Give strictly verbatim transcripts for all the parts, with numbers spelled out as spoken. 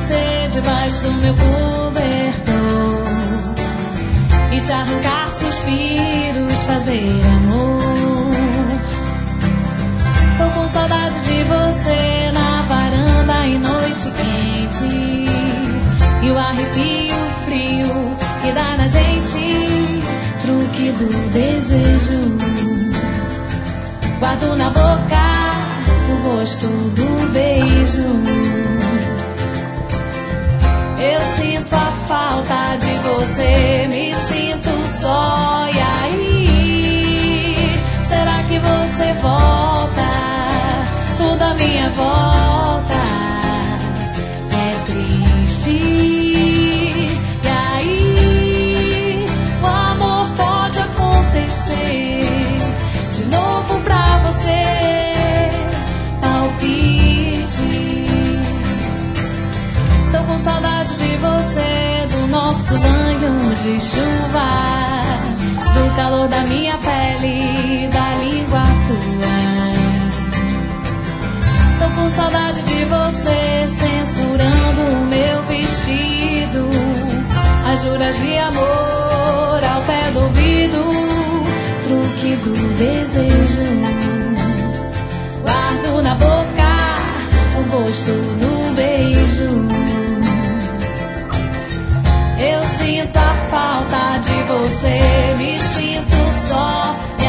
você debaixo do meu cobertor e te arrancar suspiros, fazer amor. Tô com saudade de você na varanda em noite quente, e o arrepio frio que dá na gente, truque do desejo. Guardo na boca o gosto do beijo. Eu sinto a falta de você, me sinto só. E aí, será que você volta? Tudo à minha volta é triste. E aí, o amor pode acontecer de novo pra você. Palpite. Tô com saudade de você, do nosso banho de chuva, do calor da minha pele, da língua tua. Tô com saudade de você, censurando o meu vestido, as juras de amor ao pé do ouvido, truque do desejo. Guardo na boca o gosto do beijo. Eu sinto a falta de você, me sinto só. E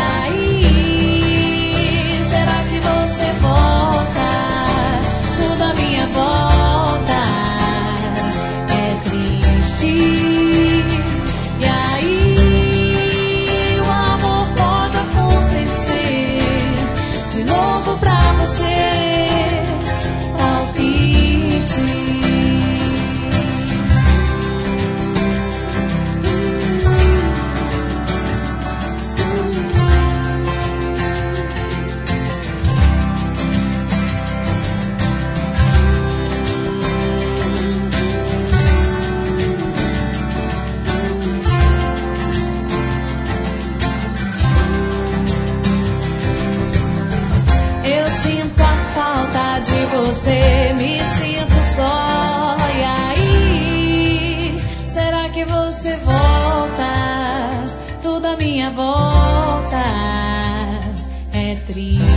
aí, será que você volta? Tudo à minha volta é triste. E aí, o amor pode acontecer de novo pra você. Palpite. Eu sinto a falta de você, me sinto só. E aí, será que você volta? Tudo à minha volta é triste.